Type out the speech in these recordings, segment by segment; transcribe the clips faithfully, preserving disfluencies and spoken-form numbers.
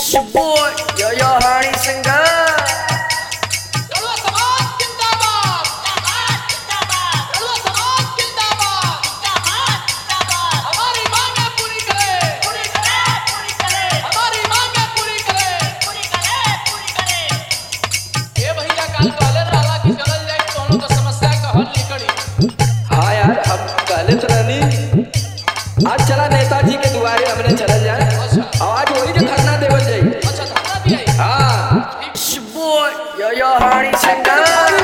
It's your boy, yo yo Hardy Singer. हाँ यार, हम पहले तो नहीं आज चला नेताजी के दुआरे हमने चल जाए आज वही के धरना देवल जाए। हाँ It's your boy, yo yo Hardy Singer.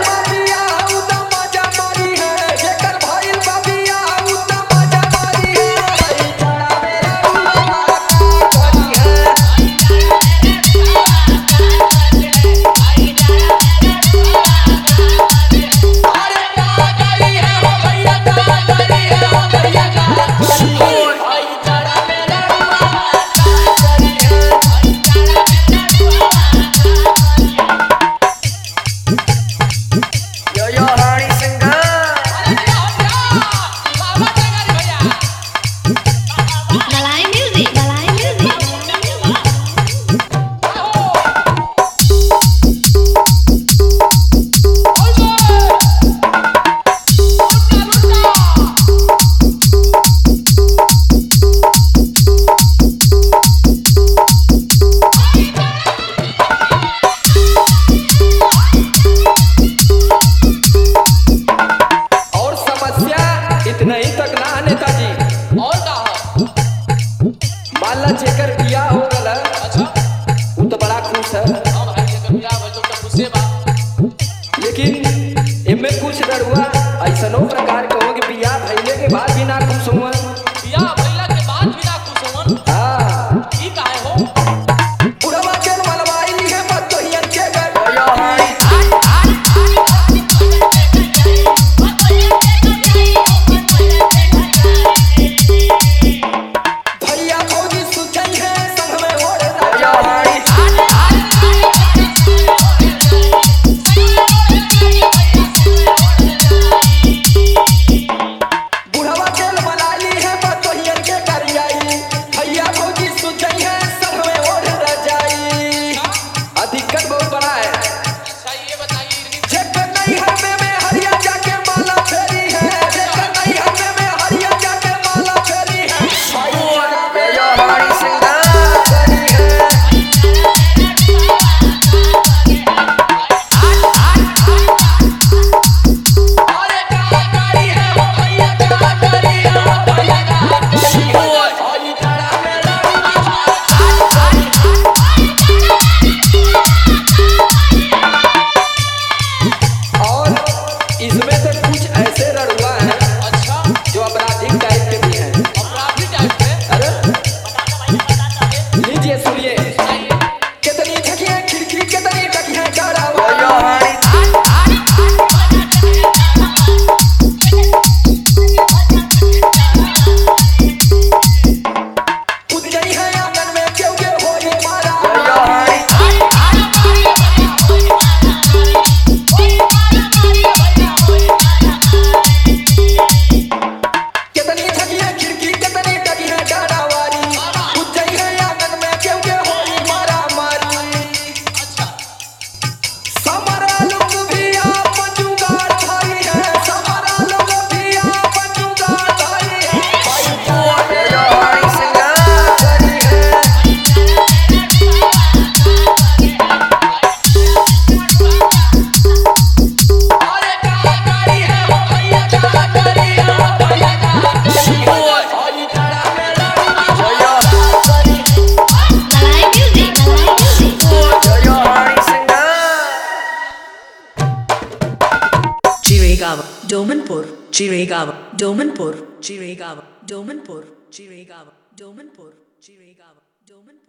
नहीं तक ना नेताजी और का मान ला जेकर बियाह हो गल अच्छा वो तो बड़ा खुश है। हां भाई जेकर बियाह भइल तो खुशे बा लेकिन इनमें कुछ डरुआ ऐसनो प्रकार के हो कि बियाह भइले के बाद भी ना खुश हुआ बियाह भइला के बाद भी ना खुश होवन। हां ई काहे हो बुढ़वा के मलवाई है मत तो हियन के गए Yo yo Hardy. इसमें तो कुछ ऐसे रड़ुआ हैं अच्छा जो अपराधिक टाइप के भी हैं। अपराधी टाइप के अरे लीजिए सुनिए कितनी झकियां खिड़की कितनी टकियां डरावा Yo yo Hardy. कूद गई है आंगन में क्यों के हो ये मारा Yo yo Hardy. कितनी झकियां खिड़की कितनी टकियां डरावारी कूद गई है आंगन में क्यों के हो ये मारा मारी अच्छा समारा लोग भी आप जुगाड़ भाई है समारा लोग भी आप जुगाड़ भाई है Yo yo Hardy Singer. अरे क्या करी है वो भैया क्या करी है वो भैया क्या और ये धड़ा में Yo yo. Yo yo Hardy Singer. Chiragawa, Domanpur, Chiragawa, Domanpur, Chiragawa, Domanpur, Chiragawa, Domanpur, Chiragawa, Domanpur.